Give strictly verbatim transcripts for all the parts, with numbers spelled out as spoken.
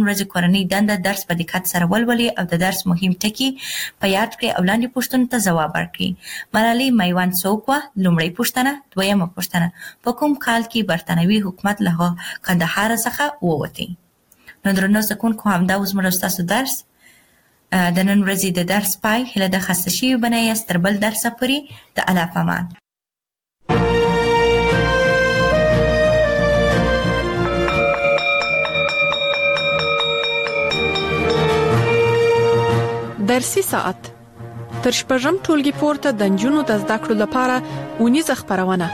ورځې کورنۍ دنده درس په دقت سره ولولي او د درس مهم ټکي په یاد کړي او لاندې پوښتنو ته ځواب ورکړي. ملالۍ میوند څوک وه؟ لومړۍ پوښتنه. دویمه پوښتنه، په کوم کال کې برتانوي حکومت له کندهار څخه ووتی؟ نو درنو زده کوونکو، همدا اوس زموږ ستاسو درس د نن ورځې د درس پای. هیله ده خسته شوي به نه یاست. تر بل درسه پورې د الله په امان. درسي ساعت تر شپږم ټولګي پورته د نجونو د زده کړو لپاره اونیزه خپرونه.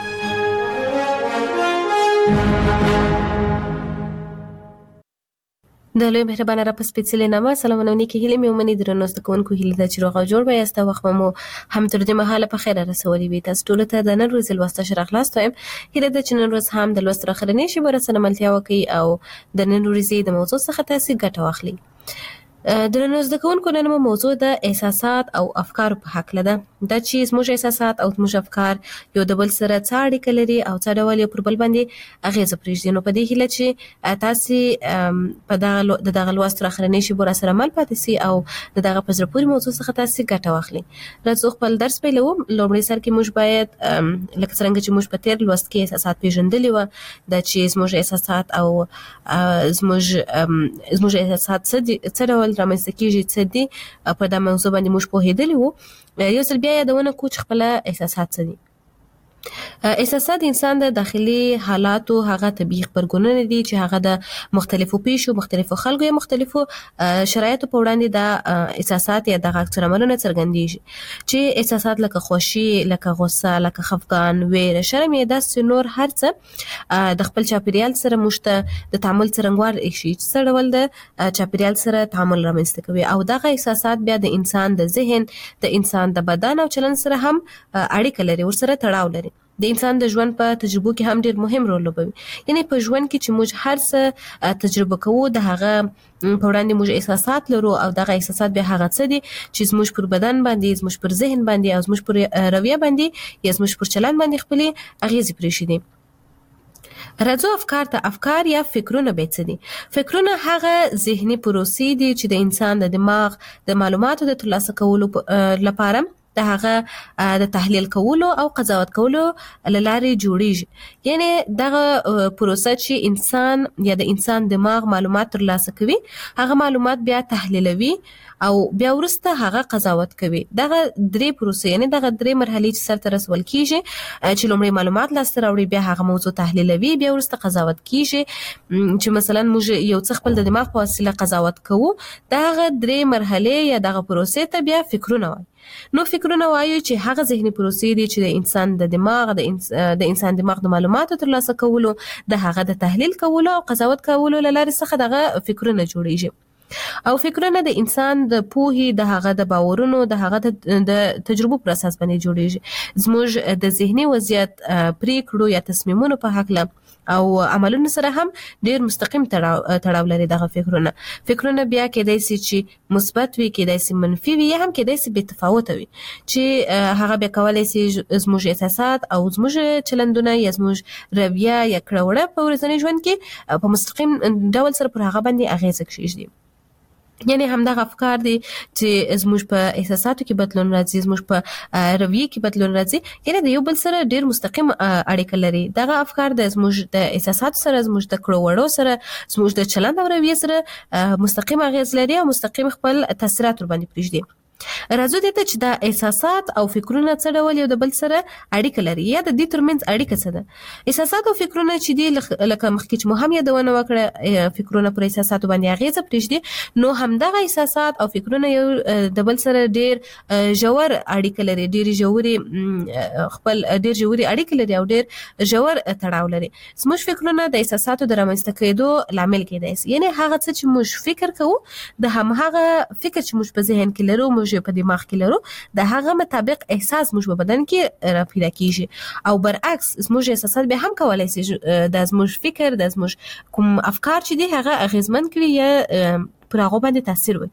د لوی مهربانه را په سپېڅلې نامه سلامونه کې هیله مې ومني. درنو زده کوونکو، هیله ده چې روغ او جوړ به یاست. وخت مو هم تر دې مهاله په خیر رسولي وي. تاسو ټول ته د نن ورځې لوسته ښه راغلاست وایم. هیله ده چې نن ورځ هم د لوست راخرنې شی به راسره ملتیا وکړي او د نن ورځې د موضوع څخه تاسو ګټه واخلئ. درنو زده کوونکو، نن مو موضوع د احساسات او افکار په حق لده. دا چې زموږ احساسات او زموږ افکار یو د بل سره څه اړیکه لري او څه ډول یو پر بل باندې اغیزه پرېږدي. نو په دې هیله چې تاسو په دغه د دغه لوست راخرنې شی به راسره مل پاتې سي او د دغه په زړه پورې موضوع څخه تاسو ګټه واخلئ. راځو خپل درس پیلوو. لومړی سر کې موږ باید لکه څنګه چې موږ په تیر لوست کې احساسات پیژندلي و، دا چې زموږ احساسات او زموږ زموږ احساسات څه ډول رامنځته کېږي، څه دي، په دا موضوع باندې موږ پوهېدلي وو. یو ځل بیا یادونه کوو چې خپل احساسات څه دي. احساسات د انسان د داخلي حالاتو هغه طبیعي خبرګونونه دي چې هغه د مختلفو پیښو، مختلفو خلکو یا مختلفو شرایطو په وړاندې د احساسات یا د عکس العملونو څرګندېږي. چې احساسات لکه خوښي، لکه غوسه، لکه خفګان، ویره، شرم یا داسې نور هر څه د خپل چاپیریال سره موږ ته د تعامل څرنګوار ایښي چې څه ډول د چاپیریال سره تعامل رامنځته کوي. او دغه احساسات بیا د انسان د ذهن، د انسان د بدن او چلن سره هم اړیکه لري، ورسره تړاو لري. د انسان د ژوند په تجربو کې هم ډیر مهم رول لوبوي. یعنی په ژوند کې چې موږ هر څه تجربه کوو، د هغه په وړاندې موږ احساسات لرو او دغه احساسات به هغه څه دي چې زموږ پر بدن باندې، زموږ پر ذهن باندې او زموږ پر رویه باندې یا زموږ پر چلن باندې خپلې اغیزې پرېږدي. راځو افکار ته. افکار یا فکرونه به څه دي؟ فکرونه هغه ذهني پروسې دي چې د انسان د دماغ د معلوماتو د ترلاسه کولو لپاره د هغه د تحلیل کولو او قضاوت کولو لارې جوړیږي. یعنی دغه پروسه چې انسان یا د انسان دماغ معلومات ترلاسه کوي، هغه معلومات بیا تحلیلوي او بیا ورسته هغه قضاوت کوي. دغه درې پروسې، یعنی دغه درې مرحلې چې سرته رسول کیږي، چې لومړی معلومات لاسته راوړي، بیا هغه موضوع تحلیلوي، بیا ورسته قضاوت کیږي. چې مثلا موږ یو څه خپل د دماغ په وسیله قضاوت کوو، دغه درې مرحلې یا دغه پروسې ته بیا فکرونه وایي. نو فکرونه وایي چې هغه ذهني پروسې دي چې د انسان د دماغ د د انسان دماغ د معلوماتو ترلاسه کولو، د هغه د تحلیل کولو او قضاوت کولو لارې څخه دغه فکرونه جوړیږي. او فکرونه د انسان د پوهې، د هغه د باورونو، د هغه د تجربو پر اساس باندې جوړیږي. زموږ د ذهني وضعیت، پریکړو یا تصمیمونو په هکله او عملونو سره هم ډیر مستقیم تړاو لري دغه فکرونه. فکرونه بیا کېدای شي چې مثبت وي، کېدای شي منفي وي، یا هم کېدای شي بې تفاوته وي، چې هغه بیا کولی شي زموږ احساسات او زموږ چلندونه یا زموږ رویه یا کړه وړه په ورځني ژوند کې په مستقیم ډول سره پر هغه باندې اغیزه کېږدي. یعنی همدغه افکار دي چې زموږ په احساساتو کې بدلون راځي، زموږ په رویه کې بدلون راځي، یعنی د یو بل سره ډیر مستقیم اړیکه لري. دغه افکار د زموږ د احساساتو سره، زموږ د کړو وړو سره، زموږ د چلند او رویه سره مستقیم اغیز لري او مستقیم خپل تاثیرات ور باندې پرېږدي. راځو دې ته چې دا احساسات او فکرونه څه ډول یو د بل سره اړیکه لري یا د دې ترمنځ اړیکه څه ده. احساسات او فکرونه چې دي لکه مخکې چې مو هم یادونه وکړه، فکرونه پر احساساتو باندې اغیزه پرېږدي، نو همدغه احساسات او فکرونه یو د بل سره ډیر ژور اړیکه لري، ډیر ژورې خپل ډیر ژورې اړیکه لري او ډیر ژور تړاو لري. زموږ فکرونه د احساساتو د رامنځته کېدو لامل کېدای شي. یعنی هغه څه چې موږ فکر کوو، د همهغه فکر چې موږ په ذهن کې لرو، موږ په دماغ کې لرو، د هغه مطابق احساس موږ په بدن کې پیدا کیږي. او برعکس زموږ احساسات به هم کولای شي د زموږ فکر، د زموږ کوم افکار چې دي هغه اغیزمن کړي یا پر هغه باندې تاثیر وکړي.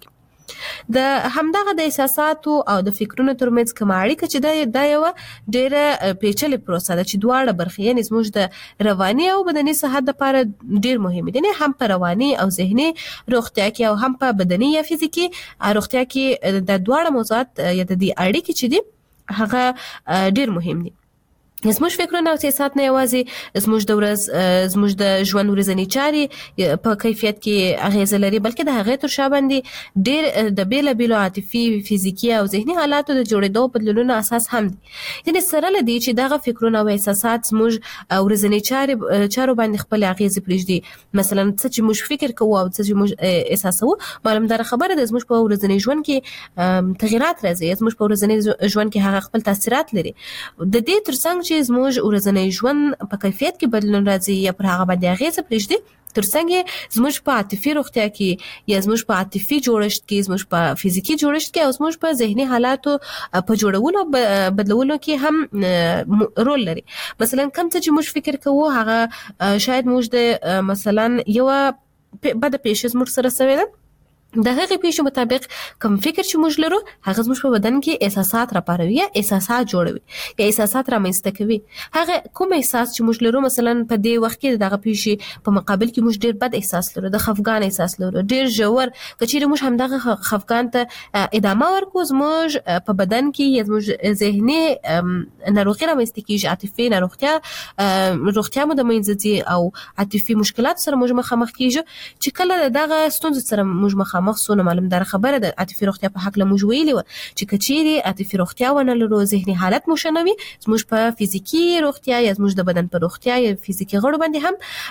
د همدغه د احساساتو او د فکرونو ترمنځ کومه اړیکه چې دا دا یو ډېره پیچلې پروسه ده چې دواړه برخې یعنې زموږ د رواني او بدني صحت لپاره ډېر مهم دي، هم په رواني او ذهني روغتیا کې او هم په بدني یا فزیکي روغتیا کې د دواړه موضوعات یا د دې اړیکې چې دي هغه ډېر مهم دي. زموږ فکرونه او احساسات نه یوازې زموږ د ورځ زموږ د ژوند ورځنی چارې په کیفیت کې اغیزه لري، بلکې د هغې تر شا باندې ډېر د بېلابېلو عاطفي، فزیکي او ذهني حالاتو د جوړېدو بدلونونو اساس هم دي. یعنې سره له دې چې دغه فکرونه او احساسات زموږ ورځنی چارې چارو باندې خپل اغیزې پرېږدي، مثلا څه چې موږ فکر کوو او څه چې موږ احساسوو، معلومداره خبره ده زموږ په ورځني ژوند کې تغیرات راځي، زموږ په ورځني ژوند کې هغه خپل تاثیرات لري. د دې ترڅنګ چې زموږ ورځنی ژوند په کیفیت کې بدلون راځي یا پر هغه باندې اغیزه پرېږدي، ترڅنګ زموږ په عاطفي روغتیا کې یا زموږ په عاطفي جوړښت کې، زموږ په فزیکي جوړښت کې او زموږ په ذهني حالاتو په جوړولو بدلولو کې هم رول لري. مثلا کوم څه چې موږ فکر کوو هغه شاید موږ د مثلا یو بده پیښه زموږ سره شوې ده، د هغې پیښې مطابق کوم فکر چې موږ لرو هغه زموږ په بدن کې احساسات راپاروي یا احساسات جوړوي یا احساسات رامنځته کوي. هغه کوم احساس چې موږ لرو، مثلا په دې وخت کې دغه پیښې په مقابل کې موږ ډېر بد احساس لرو، د خفګان احساس لرو ډېر ژور، که چیرې موږ همدغه خفګان ته ادامه ورکړو زموږ په بدن کې یا زموږ ذهني ناروغي رامنځته کېږي، عاطفي ناروغتیا روغتیا مو د منځه ځي او عاطفي مشکلات سره موږ مخامخ کېږو. چې کله دغه ستونزو سره موږ مخامخ سو، نو معلومداره خبره ده عاطفي روغتیا په حق له موږ ویلي وه چې که چیرې عاطفي روغتیا ونه لرو، ذهني حالت مو ښه نه وي، زموږ په فزیکي روغتیا یا زموږ د بدن په روغتیا یا فزیکي غړو باندې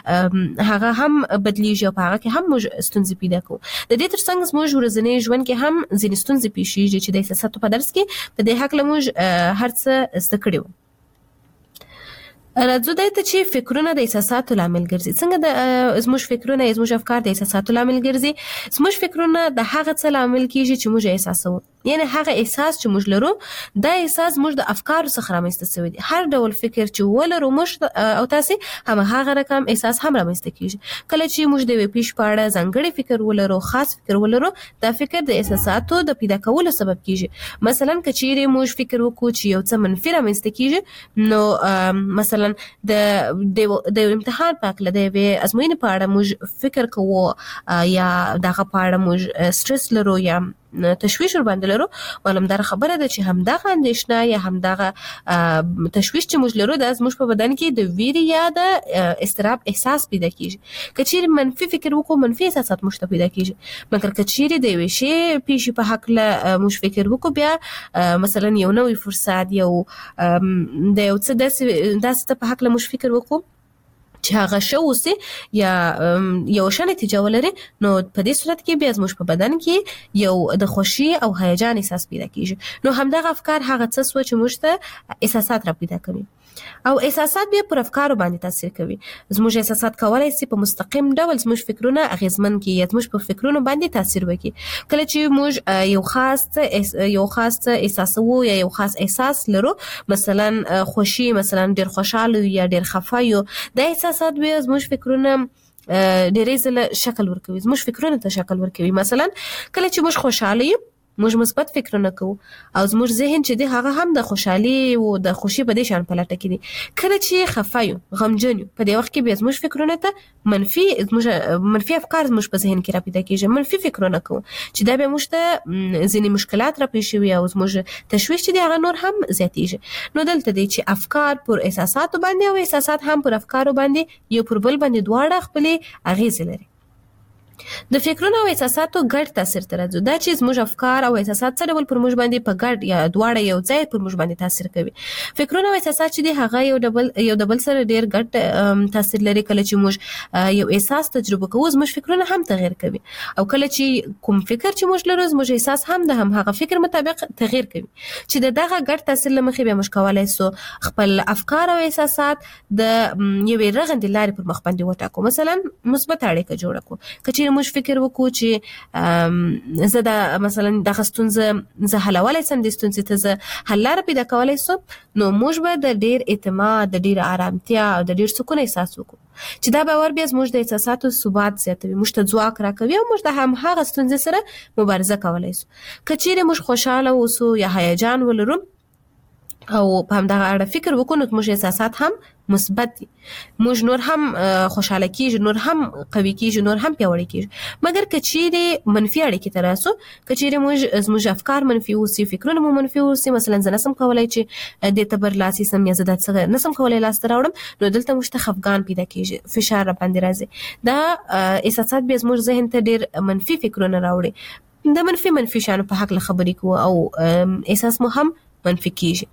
هم هغه هم بدلیږي او په هغه کې هم موږ ستونزې پیدا کوو. د دې ترڅنګ زموږ ورځنی ژوند کې هم ځینې ستونزې پیښیږي چې د احساساتو په درس کې په دې حق له موږ هر څه زده کړي وو. راځو دې ته چې فکرونه د احساساتو لامل ګرځي. څنګه د زموږ فکرونه زموږ افکار د احساساتو لامل ګرځي؟ زموږ فکرونه د هغه څه لامل کیږي چې موږ احساسوو، یعنی هغه احساس چې موږ لرو دا احساس موږ د افکارو څخه رامنځته شوی دی. هر ډول فکر چې ولرو موږ او تاسو هم هغه رقم احساس هم رامنځته کیږي. کله چې موږ د پیښ په اړه ځانګړی فکر ولرو، خاص فکر ولرو، دا فکر د احساساتو د پیدا کولو سبب کیږي. مثلا کچېرې موږ فکر وکړو چې یو څه منفي رامنځته کیږي، نو مثلا د د امتحان په اړه د ازموینې په اړه موږ فکر کوو یا دغه په اړه موږ سټرس لرو یا تشویش ور باندې لرو، معلومداره خبره ده چې همدغه اندېښنه یا همدغه تشویش چې موږ لرو دا زموږ په بدن کې د ویرې یا د اضطراب احساس پیدا کیږي. که چیرې منفي فکر وکړو منفي احساسات موږ ته پیدا کیږي، مګر که چیرې د یوې شی پیښې په حق له موږ فکر وکړو، بیا مثلا یو نوی فرصت یو د یو څه داسې داسې په حق له موږ فکر وکړو چې هغه ښه اوسي یا یو ښه نتیجه ولري، نو په دې صورت کې بیا زموږ په بدن کې یو د خوښي او هیجان احساس پیدا کیږي. نو همدغه افکار هغه څه سوه چې موږ ته احساسات را پیدا کوي او احساسات بیا پر افکارو باندې تاثیر کوي. زموږ احساسات کولای شي په مستقیم ډول زموږ فکرونه اغیزمن کړي یا زموږ په فکرونو باندې تاثیر وکړي. کله چې موږ یو خاص یو خاص احساسو یا یو خاص احساس لرو، مثلا خوشي، مثلا ډیر خوشاله یا ډیر خفه یو، دا احساسات بیا زموږ فکرونه ډیرې ځله شکل ورکوي، زموږ فکرونه ته شکل ورکوي. مثلا کله چې موږ خوشاله یو موږ مثبت فکرونه کوو او زموږ ذهن چې دی هغه هم د خوشحالي او د خوشي په دې شان پلټه کې دي. کله چې خفه یو، غمجن یو، په دې وخت کې بیا زموږ فکرونه ته منفي زموږ منفي افکار زموږ په ذهن کې را پیدا کېږي، منفي فکرونه کوو چې دا بیا موږ ته ځینې مشکلات را پیښ شوي او زموږ تشویش چې دی هغه نور هم زیاتېږي. نو دلته دی چې افکار پر احساساتو باندې او احساسات هم پر افکارو باندې یو پر بل باندې دواړه خپلې اغیزې لري. د فکرونو او احساساتو ګډ تاثیر ته راځو. دا چې زموږ افکار او احساسات څه ډول پر موږ باندې په ګډ یا دواړه یو ځای پر موږ باندې تاثیر کوي. فکرونه او احساسات چې دي هغه یو ډبل یو ډبل سره ډیر ګډ تاثیر لري. کله چې موږ یو احساس تجربه کوو زموږ فکرونه هم تغیر کوي او کله چې کوم فکر چې موږ لرو زموږ احساس هم د هم هغه فکر مطابق تغیر کوي. چې دغه ګډ تاثیر لمخې به موږ کولای سو خپل افکار او احساسات د یوې رغندې لارې پر مخ باندې وټاکو. مثلا مثبت اړیکه جوړه کړو. کچې چیرې موږ فکر وکړو چې زه دا مثلا دغه ستونزه زه حلولی سم دې ستونزې ته زه حل لاره پیدا کولی سم، نو موږ به د ډېر اعتماد، د ډېر آرامتیا او د ډېر سکون احساس وکړو چې دا باور بیا زموږ د احساساتو ثبات زیاتوي، موږ ته ځواک راکوي او موږ د همهغه ستونزې سره مبارزه کولی سو. که چیرې موږ خوشحاله اوسو یا هیجان ولرو او په همدغه اړه فکر وکړو، نو موږ احساسات هم مثبت دي، موږ نور هم خوشحاله کیږو، نور هم قوي کیږو، نور هم پیاوړي کیږو. مګر که چیرې منفي اړیکې ته راسو، که چیرې موږ زموږ افکار منفي اوسي، فکرونه مو منفي اوسي، مثلا زه نسم کولی چې دې ته برلاسي سم یا زه دا څه نسم کولی لاسته راوړم، نو دلته موږ ته خفګان پیدا کیږي، فشار را باندې راځي. دا احساسات بیا زموږ ذهن ته ډېر منفي فکرونه راوړي، د منفي منفي شیانو په هکله خبرې کوو او احساس مو هم منفي کیږي.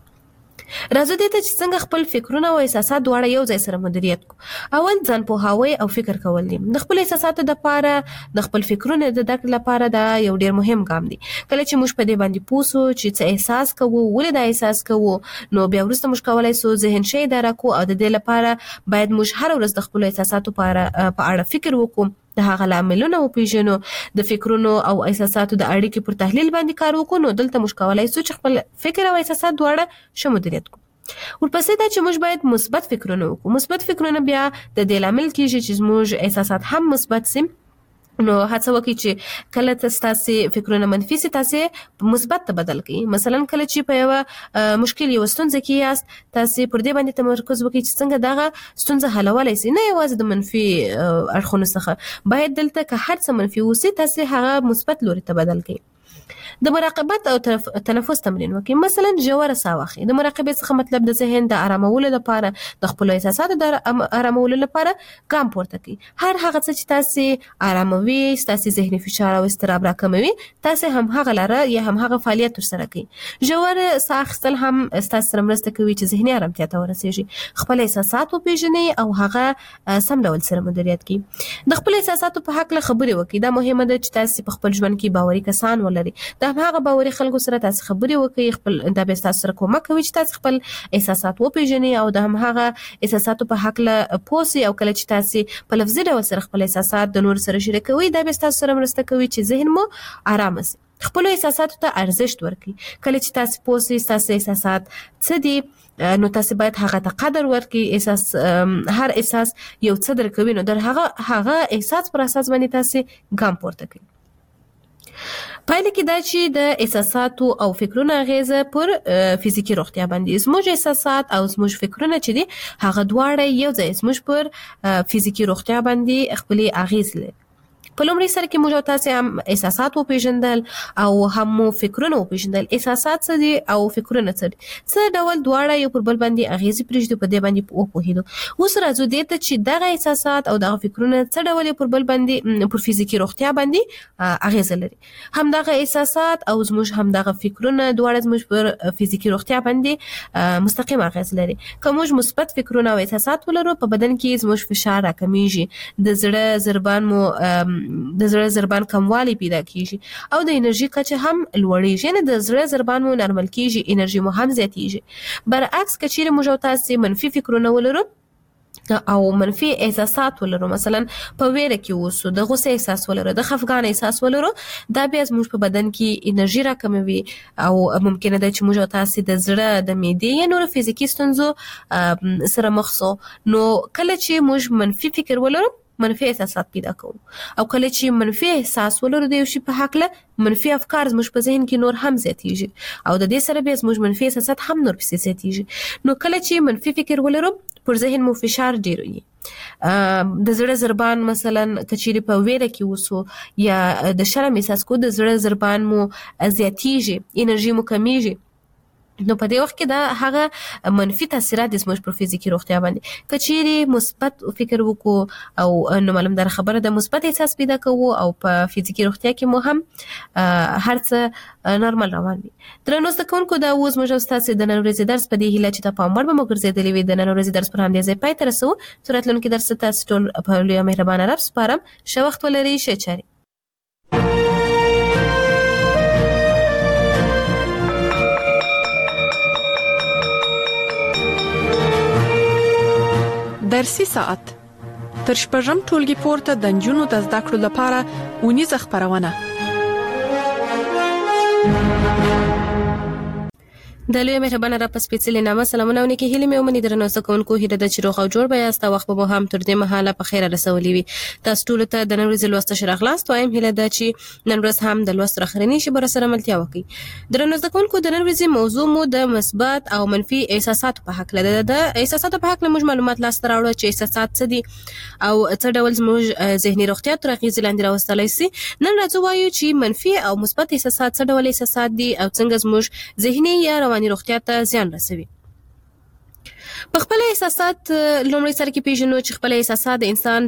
راځو دې ته چې څنګه خپل فکرونه او احساسات دواړه یو ځای سره مدیریت کړو. اول ځان پوهاوی او فکر کول دي. د خپل احساساتو لپاره، د خپل فکرونو د درک لپاره دا یو ډیر مهم ګام دی. کله چې موږ په دې باندې پوه سو چې څه احساس کوو، ولې دا احساس کوو، نو بیا وروسته موږ کولای سو ذهن شي اداره کوو او د دې لپاره باید موږ هر ورځ د خپل احساساتو په اړه فکر وکړو، د هغه لاملونه وپیژنو، د فکرونو او احساساتو د اړیکې پر تحلیل باندې کار وکړو، نو دلته موږ کولای سو چې خپل فکر او احساسات دواړه ښه مدیریت کړو. ورپسې دا چې موږ باید مثبت فکرونه وکړو. مثبت فکرونه بیا د دې لامل کیږي چې موږ احساسات هم مثبت سي، نو هڅه وکړئ چې کله تاسو فکرونه منفي سي، تاسو مثبت ته بدل کړئ. مثلا کله چې په یو مشکل یو ستونزه کې یاست، تاسو پر دې باندې تمرکز وکړئ چې څنګه دغه ستونزه حلولای سي، نه یوازې د منفي اړخونو څخه. باید دلته که هر څه منفي وسی، تاسو هغه مثبت لوري ته بدل کړئ. د مراقبت او تنفس تمرین وکړئ. مثلا ژوره ساه واخلئ. د مراقبې څخه مطلب د ذهن د آرامولو لپاره، د خپل احساساتو د آرامولو لپاره ګام پورته کړئ. هر هغه څه چې تاسو آراموي، تاسو ذهني فشار او اضطراب راکموي، تاسو هم هغه لاره یا هم هغه فعالیت ترسره کړئ. ژوره ساه اخیستل هم تاسو سره مرسته کوي چې ذهني آرامتیا ته ورسیږي، خپل احساسات وپیژنئ او هغه سم ډول سره مدیریت کړئ. د خپل احساساتو په هکله خبرې وکړئ. دا مهمه ده چې تاسو په خپل ژوند کې باوري کسان ولرئ. د هغه باوري خلکو سره تاسو خبرې وکړئ. خپل دا به تاسو سره کومک کوي چې تاسو خپل احساسات وپیژنئ او د هم هغه احساساتو په هکله پوه سئ. او کله چې تاسو په لفظي ډول سره خپل احساسات د نور سره شریکوئ، دا به تاسو سره مرسته کوي چې ذهن مو آرام شي. خپل احساساتو ته ارزښت ورکړئ. کله چې تاسو پوه سئ تاسو احساسات څه دي، نو تاسو باید هغه ته قدر ورکړئ. احساس هر احساس یو څه درکوي، نو در هغه هغه احساس پر اساس باندې تاسو ګام پورته کړئ. پایله کې دا چې د احساساتو او فکرونو اغیزه پر فزیکی روغتیا باندې، زموږ احساسات او زموږ فکرونه چې دي هغه دواړه یو ځای زموږ پر فزیکی روغتیا باندې خپل اغیز لري. په لومړي سره کې موږ تاسو هم احساسات وپیژندل او هم فکرونه وپیژندل. احساسات څه دي او فکرونه څه دي، څه ډول دواړه یو پر بل باندې اغیزې پرېږدي، په دې باندې وپوهېدو. اوس راځو دې ته چې دغه احساسات او دغه فکرونه څه ډول یو پر بل باندې پر فزیکی روغتیا باندې اغیزه لري. همدغه احساسات او زموږ همدغه فکرونه دواړه زموږ پر فزیکی روغتیا باندې مستقیم اغیز لري. که موږ مثبت فکرونه او احساسات ولرو، په بدن کې زموږ فشار راکمیږي، د زړه ضربان مو د زړه ضربان کموالی پیدا کیږي او د انرژي کچه هم لوړیږي، یعنی د زړه ضربان مو نرمل کیږي، انرژي مو هم زیاتیږي. برعکس که چیرې موږ تاسو منفي فکرونه ولرو او منفي احساسات ولرو، مثلا په ویره کې اوسو، د غوسه احساس ولرو، د خفګان احساس ولرو، دا بیا زموږ په بدن کې انرژي راکموي او ممکنه ده چې موږ تاسو د زړه، د معدې یا نور فزیکی ستونزو سره مخ سو. نو کله چې موږ منفي فکر ولرو، منفي احساسات پیدا کوو، او کله چې منفي احساس ولرو د یو شي په هکله، منفي افکار زموږ په ذهن کې نور هم زیاتیږي او د دې سره بیا زموږ منفي احساسات هم نور پسې زیاتیږي. نو کله چې منفي فکر ولرو، پر ذهن مو فشار ډیر وي، د زړه ضربان مثلا کچيري په ویره کې وسو یا د شرم احساس کو، د زړه ضربان مو زیاتیږي، انرژي مو کمیږي، نو په دې وخت کې دا هغه منفي تاثیرات د زموږ پر فزیکی روغتیا باندې. کچيري مثبت فکر وکړو او نو معلوم در خبره د مثبت احساس پیدا کوو او په فزیکی روغتیا کې مو هم هر څه نورمال روان وي. درنو زده کوونکو، دا اوس موږ تاسو د نن ورځې درس په دې هیله چې تاسو په امر به مو ګرځېدلې وي. د نن ورځې درس پر همدې ځای پای ته رسو. راتلونکي درس تاسو ټول په لوی مهربان رب سپارم. ښه وخت ولرئ. ښه چاري. درسي ساعت تر شپږم ټولګي پورته د نجونو د زده کړو لپاره اونیزه خبرونه. د لوی مهربانه را پس پیڅلې نامه سلامونه ونکي هلي مې ومني درنو سکونکو هیله د چروغ او جوړ بیا است وخت به هم تر دې مهاله په خیره رسولې وي. تاسو ټول ته د نن ورځې لوست شرغلاست وایم هیله د چې نن ورځ هم د لوست راخرنی شي بر سره ملتیا وکي. درنو سکونکو د نن ورځې موضوع مو د مثبت او منفي احساسات په حق لده. د احساسات په حق له موږ معلومات لاس راوړو چې احساسات څه دي او څه ډول زموږ ذهني روغتیا تر اغیز لاندې راوستلای شي. نن راځو وایو چې منفي او مثبت احساسات څه ډول احساسات دي او څنګه زموږ ذهني یا رواني روغتیا ته زیان رسوي. په خپل احساسات لومړی سره کې پیژنو چې خپل احساسات د انسان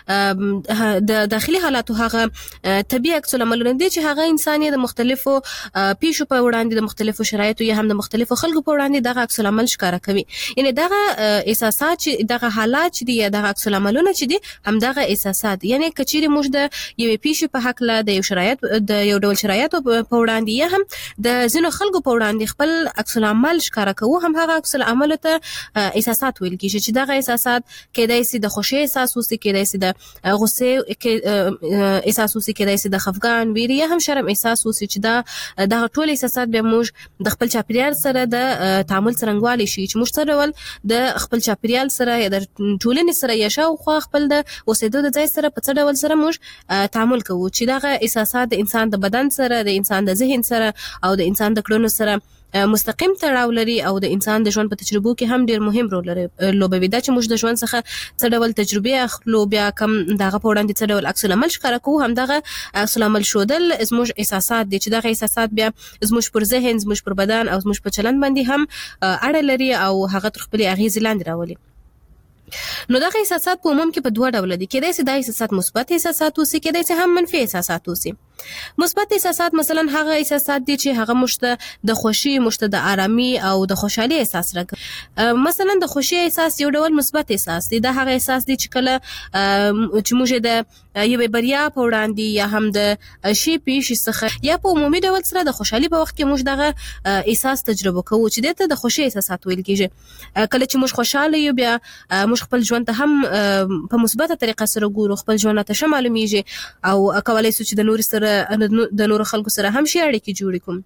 د د داخلي حالاتو هغه طبيعي عکس العملونه دي چې هغه انسان د مختلفو پیښو په وړاندې د مختلفو شرایطو یا هم د مختلفو خلکو په وړاندې دغه عکس العمل ښکارا کوي. یعنی دغه احساسات چې دغه حالات چې دي یا دغه عکس العملونه چې دي هم دغه احساسات یعنی کچېره موږ د یوې پیښې په حق له د یو شرایط د یو ډول شرایطو په وړاندې یا هم د ځینو خلکو په وړاندې خپل عکس العمل ښکارا کوو هم هغه عکس العمل ته احساسات ویل کیږي چې دغه احساسات کېدای شي د خوشي احساس وسي کېدای شي د غصه احساس وسي کېدای شي د خفګان ویری یا هم شرم احساس وسي چې دا د ټول احساسات به موږ د خپل چاپیریال سره د تعامل څرنګوالي شي چې موږ سره ول د خپل چاپیریال سره یا د ټولنې سره یا شاوخوا خپل د اوسېدو د ځای سره په څه ډول سره موږ تعامل کوو چې دغه احساسات د انسان د بدن سره د انسان د ذهن سره او د انسان د کړنو سره مستقیم تړاو لري او د انسان د ژوند په تجربو کې هم ډیر مهم رول لوبوي. دا چې موږ د ژوند څخه څه ډول تجربه اخلو بیا کم دغه په وړاندې څه ډول عکس العمل ښکارا کوو هم دغه عکس العمل شودل زموږ احساسات دي چې دغه احساسات بیا زموږ پر ذهن زموږ پر بدن او زموږ په چلند باندې هم اړه لري او هغه تر خپل اغیز لاندې راولي. نو دغه احساسات په عموم کې په دوه ډول دي. کېدای شي د احساسات مثبت احساسات وسی کېدای شي هم منفي احساسات وسی. مثبت احساسات مثلا هغه احساسات دي چې هغه مشته د خوشي مشته د آرامي او د خوشحالي احساس راکړي. مثلا د خوشي احساس یو ډول مثبت احساس دی. دا هغه احساس دی چې کله چې موږ د یوې بریا په وړاندې یا هم د شی پیښې څخه یا په عمومي ډول سره د خوشحالي په وخت کې موږ دغه احساس تجربه کوو چې دته د خوشي احساسات ویل کېږي. کله چې موږ خوشاله یو بیا موږ خپل ژوند ته هم په مثبته طریقه سره ګورو خپل ژوند ته ښه معلومیږي او کولای شو چې د نور سره د نور خلکو سره هم شي اړیکې جوړې کوم.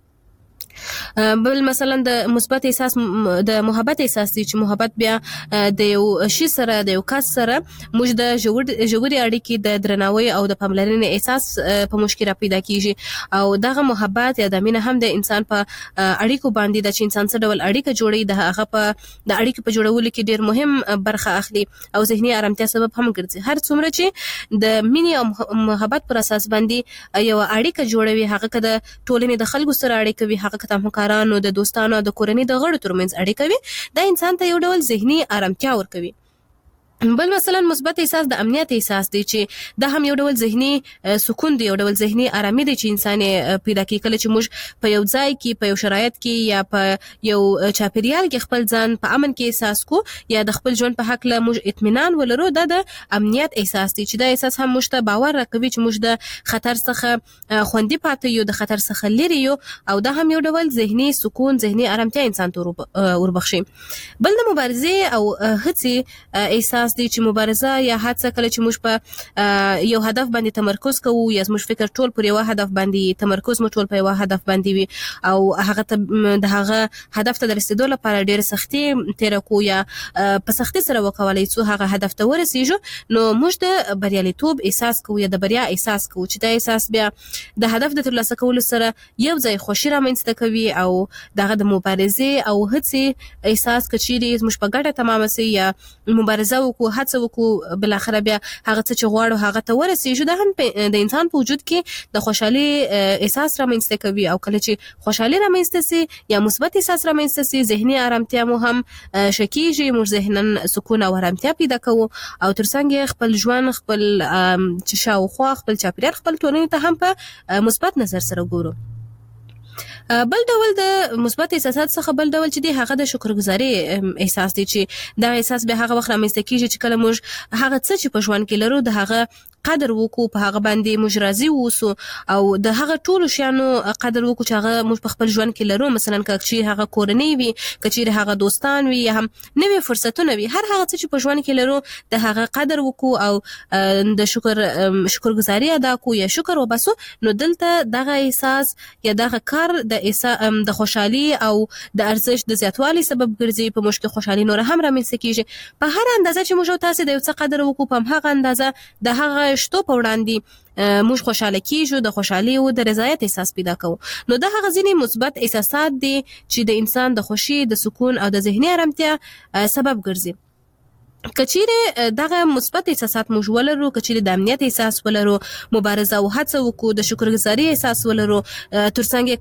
بل مثلا د مثبت احساس د محبت احساس دی چې محبت بیا د یو شي سره د یو کس سره موږ د ژور ژوري اړیکې د درناوي او د پاملرنې احساس په مشکل پیدا کیږي او دغه محبت یا د مینه هم د انسان په اړیکو باندې د چې انسان سره ډول اړیکه جوړي د هغه په د اړیکې په جوړولو کې ډیر مهم برخه اخلي او ذهني آرامتیا سبب هم ګرځي. هر څومره چې د مینې او محبت پر اساس باندې یو اړیکه جوړوي هغه کده ټولنې د خلکو سره اړیکه وي هغه د همکارانو د دوستانو د کورنۍ د غړو ترمنځ اړیکه وي دا انسان ته یو ډول ذهني آرامتیا ورکوي. بل مثلا مثبت احساس د امنیت احساس دی چې دا هم یو ډول ذهني سکون دی یو ډول ذهني آرامي دی چې انسان پیدا کوي کله چې موږ په یو ځای کې په یو شرایط کې یا په یو چاپیریال کې خپل ځان په امن کې احساس کو یا د خپل ژوند په حق له موږ اطمینان ولرو دا د امنیت احساس دی چې دا احساس هم موږ ته باور راکوي چې موږ د خطر څخه خوندي پاتې یو د خطر څخه لري یو او دا هم یو ډول ذهني سکون ذهني آرامتیا انسان ته وربخشي. بل د مبارزه او هڅې احساس دی چې مبارزه یا هڅه کله چې موږ په یو هدف باندې تمرکز کوو یا موږ فکر ټول پر یو هدف باندې تمرکز مو ټول په یو هدف باندې وي او هغه ته د هغه هدف ته رسیدو لپاره ډېر سختي تیر کو یا په سختي سره وکولای شو هغه هدف ته ورسیږو نو موږ د بریالیتوب احساس کوو یا د بریا احساس کوو چې دا احساس بیا د هدف د ترلاسه کولو سره یو ځای خوشی رامنځته کوي او دغه د مبارزه او هڅې احساس کچېری موږ په ګډه تمام سي یا مبارزه کو هڅه وکړو بل اخر بیا هغه څه چې غواړو هغه ته ورسېږو دا هم د انسان په وجود کې د خوشحالي احساس رامنځته کوي او کله چې خوشحالي رامنځته سي یا مثبت احساس رامنځته سي ذهني آرامتیا مو هم شکیږي موږ ذهنن سکون او آرامتیا پیدا کوو او ترڅنګ خپل ژوند خپل چې شاوخوا خپل چاپیریال خپل ټولنې ته هم په مثبت نظر سره ګورو. بل ډول د مثبت احساسات څخه بل ډول چې دی هغه د شکرګزاري احساس دی چې دا احساس به هغه وخت رامنځته کیږي چې کله موږ هغه څه چې په ژوند کې لرو د هغه قدر وکړو په هغه باندې موږ راضي اوسو او د هغه ټولو شیانو قدر وکړو چې هغه موږ په خپل ژوند کې لرو. مثلا کچې هغه کورنۍ وي، کچې هغه دوستان وي، یا هم نوې فرصتونه وي، هر هغه څه چې په ژوند کې لرو د هغه قدر وکړو او د شکر شکرګزاري ادا کو یا شکر وباسو. نو دلته دغه احساس یا دغه کار د د خوشحالي او د ارزښت د زیاتوالي سبب ګرځي. په مشکل خوشحالي نور هم رامنځته کیږي. په هر اندازه چې موږ تاسو د یو څه قدر وکړو په هغه اندازه د هغه شتو په وړاندې موږ خوشاله کیږو، د خوشحالي او د رضایت احساس پیدا کوو. نو دا هغه ځینې مثبت احساسات دي چې د انسان د خوشي، د سکون او د ذهني آرامتیا سبب ګرځي. کچیره دغه مثبت احساسات موږ ولرو، کچیره د امنیت احساس ولرو، مبارزه او هڅه وکړو، د شکرګزاري احساس ولرو، ترڅنګ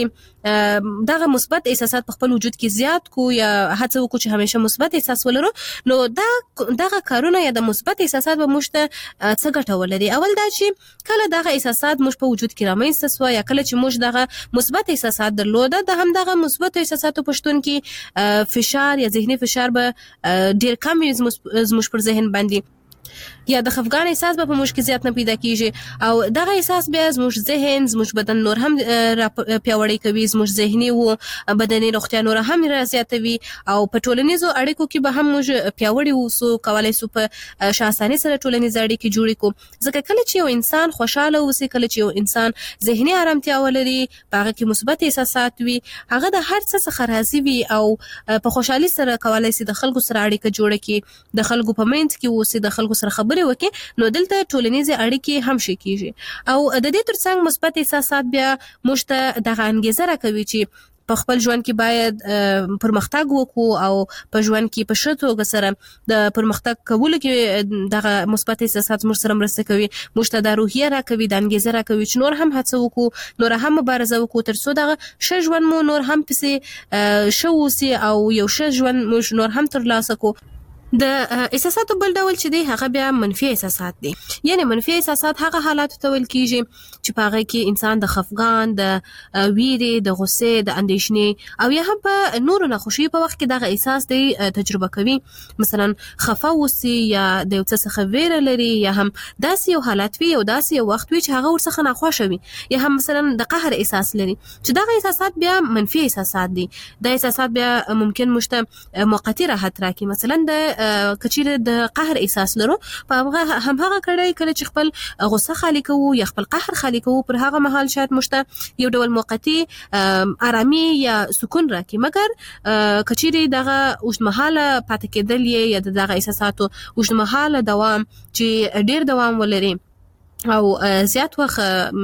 کچیره دغه مثبت احساسات په خپل وجود کې زیات کو یا هڅه وکړو چې همیشه مثبت احساس ولرو. نو دا دغه کارونه یا د مثبت احساسات به موږ ته څه ګټه ولري. اول دا چې کله دغه احساسات موږ په وجود کې رامنځته سو یا کله چې موږ دغه مثبت احساسات درلوده، د هم دغه مثبت احساساتو پښتون کې فشار یا ذهني فشار به ډیر کم وي زموږ پر ذهن باندې، یا د خفګان احساس به په موږ کې زیات نه پیدا کیږي. او دغه احساس بیا زموږ ذهن، زموږ بدن نور هم پیاوړی کوي، زموږ ذهني او بدني روغتیا نور هم زیاتوي. او په ټولنیزو اړیکو کې به هم موږ پیاوړي اوسو، کولای شو په شاساني سره ټولنیز اړیکې جوړې کو. ځکه کله چې یو انسان خوشاله اوسي، کله چې یو انسان ذهني آرامتیا ولري، په هغه کې مثبت احساسات وي، هغه د هر څه څخه راضي وي او په خوشحالي سره کولای شي د خلکو سره اړیکه جوړه کړي، د خلکو په منځ کې اوسي، د خلکو سره خبرې وکړي. نو دلته ټولنیزه اړیکې هم شي کیږي. او د دې ترڅنګ مثبت احساسات بیا موږ ته دغه انګیزه راکوي چې په خپل ژوند کې باید پرمختګ وکړو او په ژوند کې په ښه توګه سره د پرمختګ کولو کې دغه مثبت احساسات موږ سره مرسته کوي. موږ ته د روحیه راکوي، د انګیزه راکوي چې نور هم هڅه وکړو، نور هم مبارزه وکړو، ترڅو دغه ښه ژوند مو نور هم پسې ښه اوسي او یو ښه ژوند موږ نور هم ترلاسه کړو. د احساساتو بل ډول چې دی هغه بیا منفي احساسات دي. یعنی منفي احساسات هغه حالات ته ویل کیږي چې په هغه کې انسان د خفګان، د ویرې، د غصې، د اندېښنې او یا هم په نورو ناخوشي په وخت کې دغه احساس دی تجربه کوي. مثلا خفه اوسي یا د یو څه څخه ویره لري، یا هم داسې یو حالت وي او داسې یو وخت وي چې هغه ورڅخه ناخوښه وي، یا هم مثلا د قهر احساس لري، چې دغه احساسات بیا منفي احساسات دي. دا احساسات بیا ممکن مشته موقتی راحت راکړي. مثلا د کچیره د قهر احساس لرو، په هغه هم هغه کړي کله چې خپل غصه خالي کوو یا خپل قهر خالي کوو، پر هغه مهال شاید مشته یو ډول موقتی آرامي یا سکون راکړي. مګر کچیره دغه اوږدمهاله پاتې کېدل یا دغه احساساتو اوږدمهاله دوام چې ډیر دوام ولري او زیات وخت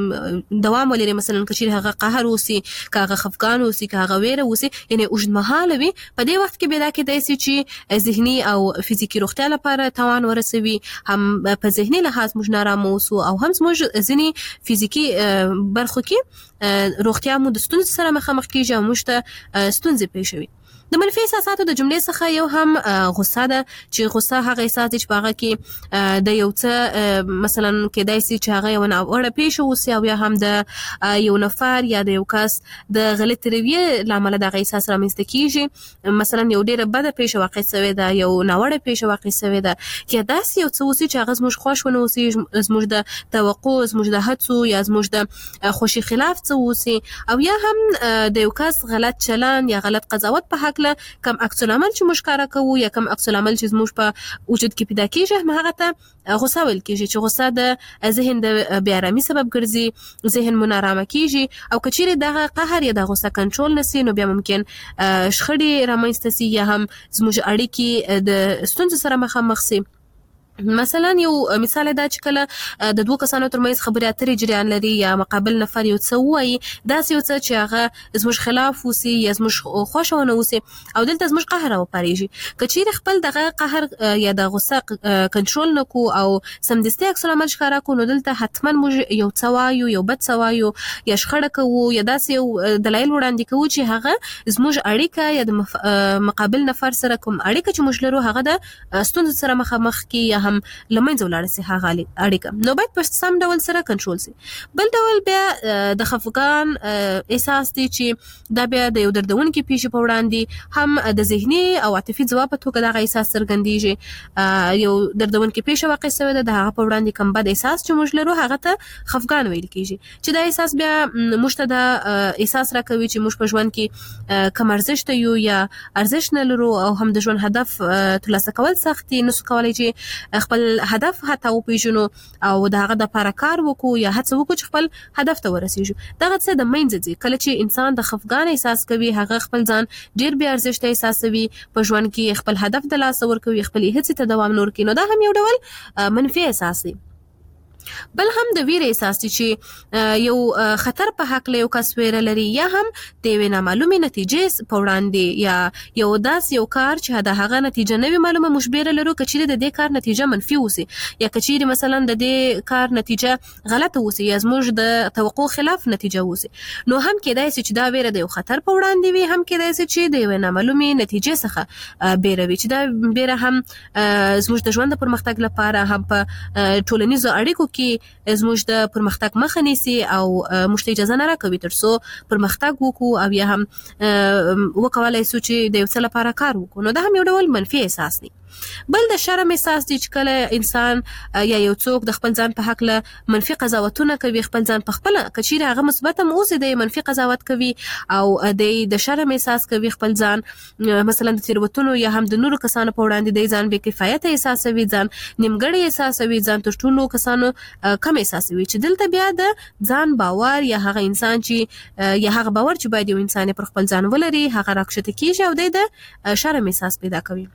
دوام ولري، مثلا کچیر هغه قهر اوسي، که هغه خفګان اوسي، که هغه ویره اوسي، یعنی اوږدمهاله وي، په دې وخت کې به دا کېدای شي چې ذهني او فزیکي روغتیا لپاره تاوان ورسوي. هم په ذهني لحاظ موږ نارامه اوسو او هم موږ ځینې فزیکي برخو کې روغتیا مو د ستونزې سره مخامخ کیږي او موږ ته ستونزې پیښوي. د منفي احساساتو د جملې څخه یو هم غصه ده، چې غصه هغه احساس دی چې په هغه کې د یو څه مثلا کېدای شي چې هغه یو ناوړه پیښه وسي او یا هم د یو نفر یا د یو کس د غلط رویې لامل دغه احساس رامنځته کیږي. مثلا یو ډیره بده پیښه واقع شوې ده، یو ناوړه پیښه واقع شوې ده، یا داسې یو څه وسي چې هغه زموږ خوښ ونه وسي، زموږ د توقع، زموږ د هڅو یا زموږ د خوشي خلاف څه وسي، او یا هم د یو کس غلط چلن یا غلط قضاوت په حق کم عکس العمل چې موږ کار کوو یا کم عکس العمل چې زموږ په وجود کې پیدا کیږي، هغه ته غصه ویل کیږي. چې غصه د ذهن د بې آرامي سبب ګرځي، ذهن مو نارامه کیږي. او کچیرې دغه قهر یا د غصه کنټرول نشي، نو بیا ممکن شخړې رامنځته شي یا هم زموږ اړیکې د ستونزو سره مخامخ شي. مثلا یو مثال دا چې کله د دوه کسانو ترمنځ خبرې اترې جریان لري یا مقابل نفر یو څه وایي، داسې یو څه چې هغه زموږ خلاف وسي یا زموږ خوښه ونه وسي او دلته زموږ قهر راوپارېږي. که چیرې خپل دغه قهر یا د غصه کنټرول نه کو او سمدستي عکس العمل ښکاره کو، نو دلته حتما موږ یو څه وایو، یو بد څه وایو یا شخړه کوو یا داسې یو دلایل وړاندې کوو چې هغه زموږ اړیکه یا د مقابل نفر سره کوم اړیکه چې موږ لرو هغه د ستونزو سره مخامخ کړي یا هم لمنځه ولاړ سي هغه اړیکه. نو باید په سم ډول سره کنټرول سي. بل ډول بیا د خفګان احساس دی چې دا بیا د یو دردونکي پیښې په وړاندې هم د ذهني او عاطفي ځواب په توګه دغه احساس څرګندېږي. یو دردونکي پیښه واقع شوې ده د هغه په وړاندې کوم بد احساس چې موږ لرو هغه ته خفګان ویل کېږي چې دا احساس بیا موږ ته د احساس راکوي چې موږ په ژوند کې کم ارزښت یو یا ارزښت نه لرو او هم د ژوند هدف ترلاسه کول سخت دي. نسو کولی چې خپل هدف حتی وپېژنو او د هغه دپاره کار وکړو یا هڅه وکړو چې خپل هدف ته ورسېږو. دغه څه د منځه ځي. کله چې انسان د خفګان احساس کوي هغه خپل ځان ډېر بې ارزښته احساسوي، په ژوند کې خپل هدف د لاسه ورکوي، خپلې هڅې ته دوام نه ورکوي. نو دا هم یو ډول منفي احساس دی. بل هم د ویرې احساس دی چې یو خطر په حق له یو کس ویره لري یا هم د یوې نامعلومې نتیجې په وړاندې یا یو داس یو کار چې د هغه نتیجه نه وي معلومه موږ بیره لرو که چیرې د دې کار نتیجه منفي وسي یا که چیرې مثلا د دې کار نتیجه غلطه وسي یا زموږ د توقع خلاف نتیجه وسي. نو هم کېدای شي چې دا ویره د یو خطر په وړاندې وي، هم کېدای شي چې د یوې نامعلومې نتیجې څخه بیره وي چې دا بیره هم زموږ د ژوند د پرمختګ لپاره هم په ټولنیزو اړیکو کې زموږ د پرمختګ مخه نیسي او موږ ته اجازه نه راکوي تر څو پرمختګ وکړو او یا هم وکولای شو چې د یو څه لپاره کار وکړو. نو دا هم یو ډول منفي احساس دی. بل د شرم احساس دی چې کله انسان یا یو څوک د خپل ځان په حق له منفي قضاوتونه کوي، خپل ځان په خپل کچیره هغه مثبت هم اوسي د منفي قضاوت کوي او د شرم احساس کوي، خپل ځان مثلا د تیروتنو یا هم د نورو کسانو په وړاندې د ځان بې کفایت احساسوي، ځان نیمګړی احساسوي، ځان تر ټولو کسانو کم احساسوي. چې دلته بیا د ځان باور یا هغه انسان چې یا هغه باور چې باید یو انسان پر خپل ځان ولري هغه راکښته کیږي او د شرم احساس پیدا کوي.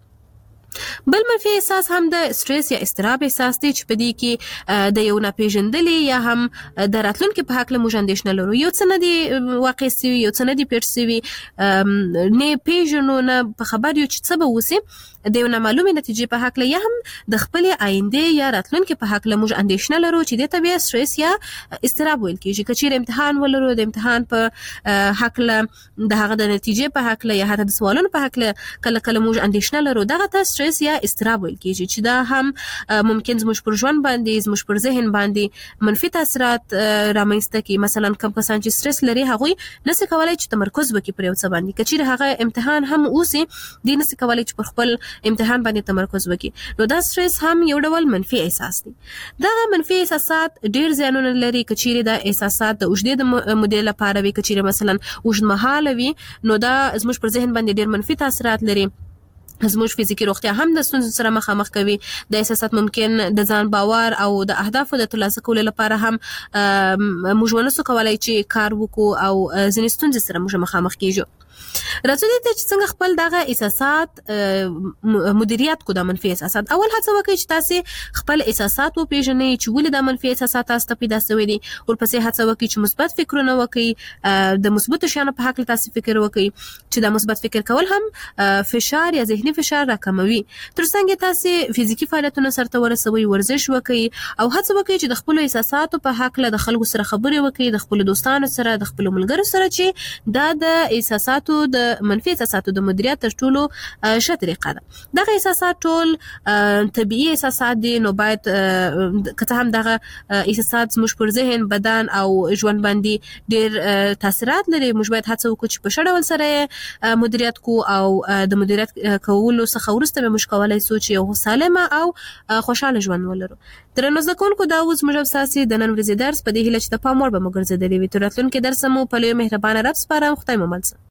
بل منفي احساس هم د سټرس یا اضطراب احساس دی چې په دې کې د یو ناپېژندلي یا هم د راتلونکي په حق له موږ اندېښنه لرو. یو څه نه دي واقع سوي، یو څه نه دي پېښ سوي، نه پېژنو، نه په خبر یو چې څه به وسي. د یو نامعلومې نتیجې په حق له یا هم د خپلې آینده یا راتلونکي په حق له موږ اندېښنه لرو چې دې ته بیا سټرس یا اضطراب ویل کېږي. که چیرې امتحان ولرو د امتحان په حق له د هغه د نتیجې په حق له یا حتی د سوالونو په حق له کله کله موږ اندېښنه لرو، دغه ته سټرس یا اضطراب ویل کېږي چې دا هم ممکن زموږ پر ژوند باندې زموږ پر ذهن باندې منفي تاثیرات رامنځته کړي. مثلا کوم کسان چې سټرس لري هغوی نسي کولای چې تمرکز وکړي پر یو څه باندې، که چیرې هغه امتحان هم اوسي دی نسي کولای چې پر خپل امتحان باندې تمرکز وکړي. نو دا سټرس هم یو ډول منفي احساس دی. دا منفي احساسات ډیر زیانونه لري. که چیرې دا احساسات د اوږدې مودې لپاره وي، که چیرې مثلا اوږدمهاله وي، نو دا زموږ پر ذهن باندې ډیر منفي تاثیرات لري. زموږ فزیکي روغتیا هم د ستونزو سره مخامخ کوي. د احساسات ممکن د ځان باور او د اهدافو د ترلاسه کولو لپاره هم موږ ونسو کولای چې کار وکړو او ځینې ستونزې سره موږ مخامخ کیږو. راځو دې ته چې څنګه خپل دغه احساسات مدیریت کو د منفي احساسات. اول هڅه وکړئ چې تاسو خپل احساسات وپېژنئ چې ولې د منفي احساسات تاسو ته پیدا شوي دي. ورپسې هڅه وکړئ چې مثبت فکرونه وکړئ، د مثبتو شیانو په حق تاسو فکر وکړئ چې د مثبت فکر کول هم فشار یا ذهني فشار راکموي. تر څنګه تاسو فزیکی فعالیتونه سره ورسوي، ورزش وکړئ او هڅه وکړئ چې د خپل احساساتو په حق له خلکو سره خبرې وکړئ، د خپل دوستانو سره، د خپل ملګرو سره، چې دا د احساساتو د منفي احساساتو د مدیریت تر ټولو ښه طریقه ده. دغه احساسات ټول طبیعي احساسات دي، نو باید که څه هم دغه احساسات زموږ پر ذهن، بدن او ژوند باندې ډېر تاثیرات لري. موږ باید هڅه وکړو چې په ښه ډول سره مدیریت کو او د مدیریت کولو څخه وروسته به موږ کولی شو چې یو سالمه او خوشحاله ژوند ولرو. درنو زده کوونکو، دا اوس موږ ستاسې د نن ورځې درس په دې هیله چې د پام وړ به مو ګرځېدلی وي. تر راتلونکي درسه مو په لوی مهربانه رب سپارم. خدای مو مل شه.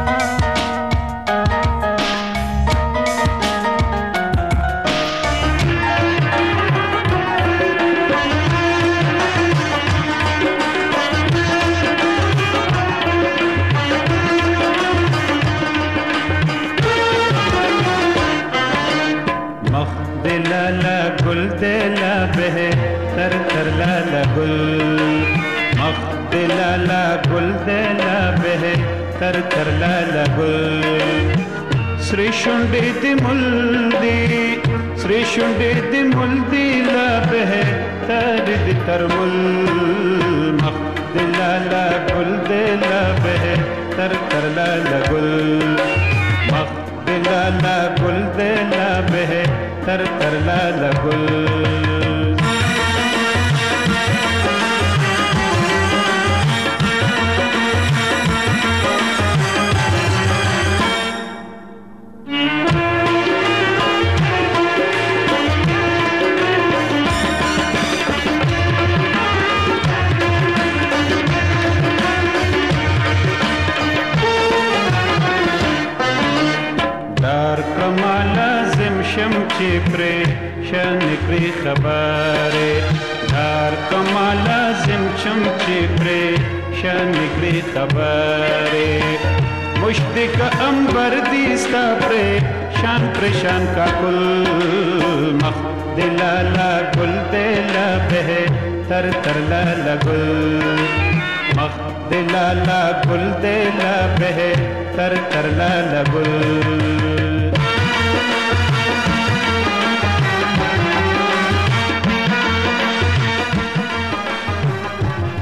گل دلا بہ تر تر لالا گل مخ دلا گل دلا بہ تر تر لالا گل سری شنڈی دی ملدی سری شنڈی دی ملدی لا بہ تر دی تر مل مخ دلا گل دلا بہ تر تر لالا گل مخ دلا گل دلا بہ تر تر لالا گل خبره دار کمالا زم چمچی پریشان نکلی خبره مشتق انبر دیستا پریشان پریشان کا کل مخ دلالا گل دلا بہ تر تر لالا گل مخ دلالا گل دلا بہ تر تر لالا گل